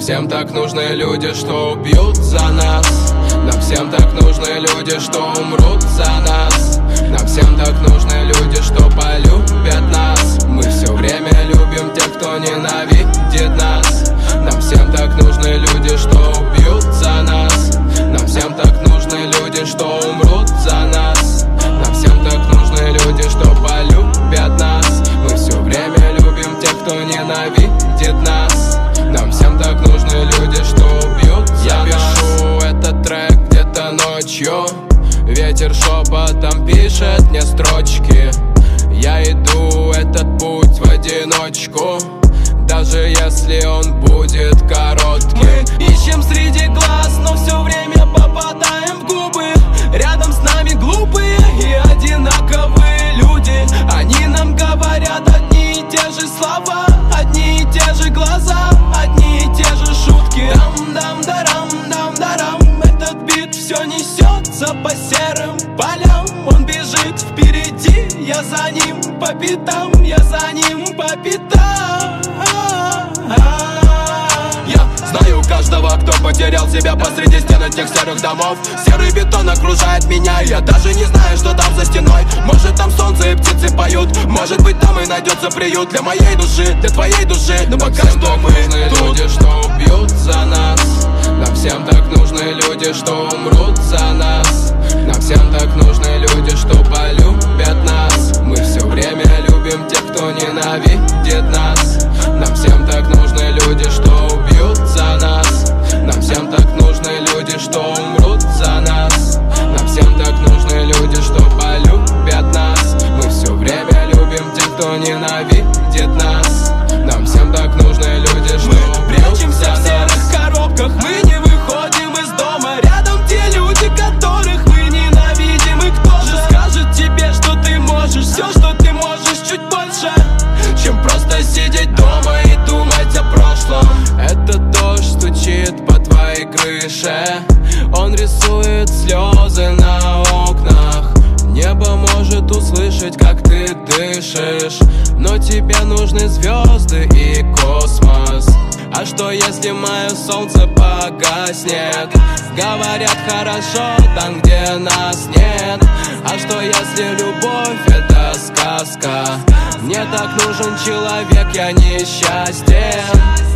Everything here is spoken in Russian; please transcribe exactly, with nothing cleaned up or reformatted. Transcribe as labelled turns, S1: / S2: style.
S1: всем так нужны люди, что убьют за нас. Нам всем так нужны люди, что умрут за нас. Нам всем так нужны люди, что полюбят нас. Мы все время любим тех, кто ненавидит нас. Нам всем так нужны люди, что убьют за нас. Нам всем так нужны люди, что умрут за нас. Нам всем так нужны люди, что полюбят нас. Мы все время любим тех, кто ненавидит нас. Нам всем так нужны люди, что убьют за нас. Я пишу этот трек где-то ночью. Ветер шепотом пишет мне строчки. Я иду этот путь в одиночку, даже если он будет коротким.
S2: Мы ищем среди глаз, но все время попадаем в губы. Рядом с нами глупые и одинаковые люди. Они нам говорят одни и те же слова, одни и те же глаза, одни и те же шутки. Дам-дам-дарам, дам-дарам. Этот бит все несется по серым полям. Он бежит впереди, я за ним по пятам, я за ним по пятам. Я знаю каждого, кто потерял себя посреди стен этих серых домов. Серый бетон окружает меня, я даже не знаю, что там за стеной. Может, там солнце и птицы поют, может быть, там и найдется приют для моей души, для твоей души. Но пока что мы тут.
S1: Люди, что убьют за нас. Нам всем так нужны люди, что умрут за нас. Нам всем так нужны люди, что полюбят нас. Мы все время любим тех, кто ненавидит нас. Нам всем так нужны люди, что убьют за нас. Нам всем так нужны люди, что умрут за нас. Нам всем так нужны люди, что полюбят нас. Мы все время любим тех, кто ненавидит нас. Нам всем так нужны люди, что
S2: мы прячемся
S1: в
S2: серых коробках, мы не выходим из дома. Рядом те люди, которых мы ненавидим. И кто же скажет тебе, что ты можешь все, что ты можешь, чуть больше, чем просто сидеть дома и думать о прошлом.
S1: Этот дождь стучит по твоей крыше, он рисует слезы на окнах. Небо может услышать, как ты дышишь, но тебе нужны звезды и космос. А что если мое солнце погаснет? Говорят, хорошо там, где нас нет. А что если любовь это сказка? Мне так нужен человек, я несчастен.